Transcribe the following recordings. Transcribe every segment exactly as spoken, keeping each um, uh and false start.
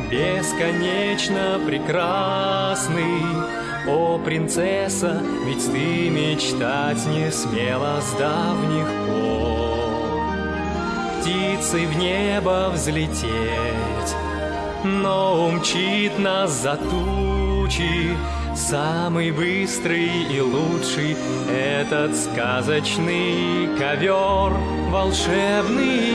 бесконечно прекрасный. О, принцесса, ведь ты мечтать не смела с давних пор. Птицей в небо взлететь, но умчит нас за тучи самый быстрый и лучший этот сказочный ковер, волшебный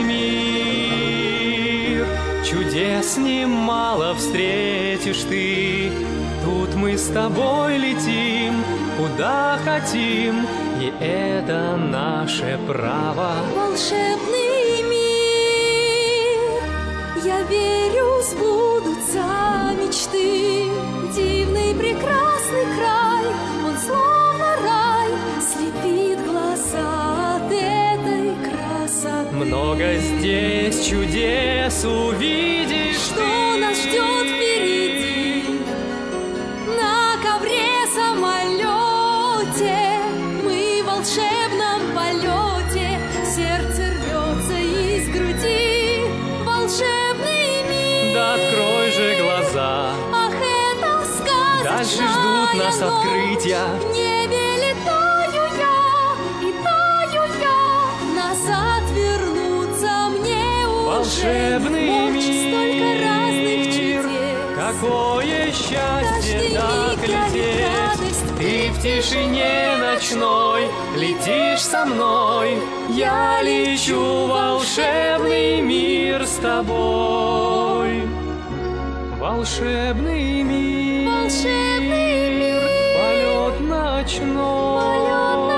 мир. Чудес немало встретишь ты, тут мы с тобой летим, куда хотим, и это наше право. Волшебный мир, я верю, сбудутся мечты. Дивный прекрасный край, он словно рай, слепит глаза от этой красоты. Много здесь чудес увидишь. Что ты. нас ждет впереди? На ковре самолете мы в волшебном полете, сердце рвется из груди. Волшебный мир, Да открой же глаза, ах, это сказочная дальше ждут нас ночь. открытия. В небе летаю я и таю я, назад вернуться мне уже Волшебный не хочется. Столько разных мир, чудес, какое счастье каждый так миг дарит лететь. радость. Ты в тишине ночной летишь со мной, я лечу в волшебный мир с тобой. Волшебный мир, Волшебный мир, полет ночной. полет